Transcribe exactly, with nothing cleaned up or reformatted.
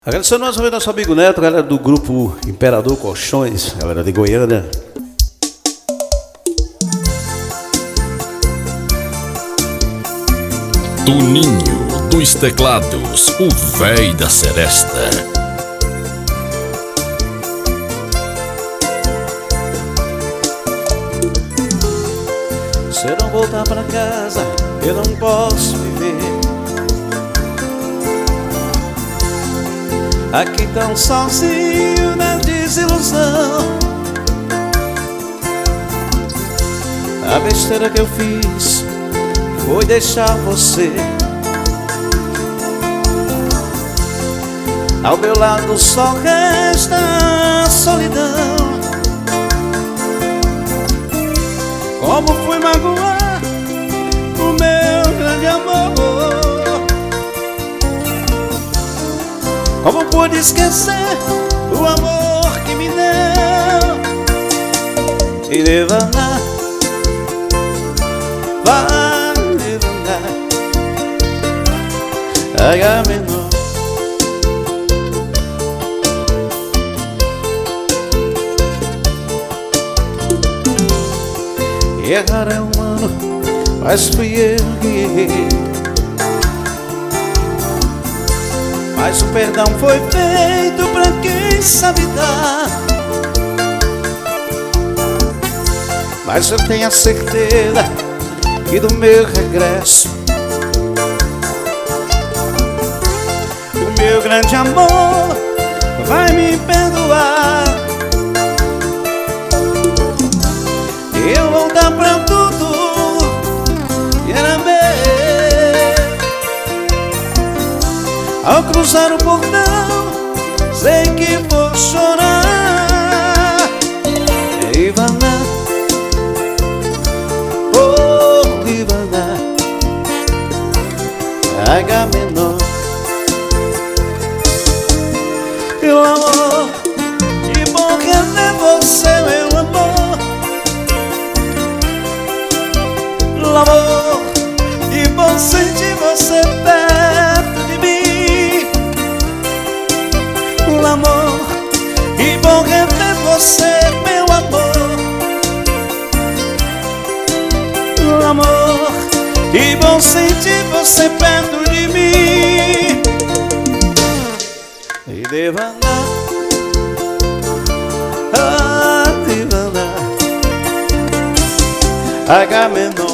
Agradecendo mais uma vez nosso amigo Neto, galera do grupo Imperador Colchões, galera de Goiânia. Toninho dos teclados, o véi da seresta. Se eu não voltar pra casa, eu não posso viver aqui tão sozinho na desilusão. A besteira que eu fiz foi deixar você ao meu lado, só resta a solidão. Como fui magoar o meu grande amor? Como pude esquecer o amor que me deu? E devanar, vai devanar, H menor. Errar é humano, mas fui eu que errei. Mas o perdão foi feito pra quem sabe dar. Mas eu tenho a certeza que do meu regresso o meu grande amor vai me perdoar. Eu vou dar pra tudo que era meu. Ao cruzar o portão, sei que vou chorar. Ivana, oh Ivana, H menor. Meu amor, que bom que é você, meu amor. Amor, que bom sentir você perto de mim. Amor, que bom rever você, meu amor. Amor, que bom sentir você perto de mim. E devanar, ah, devanar, H menor.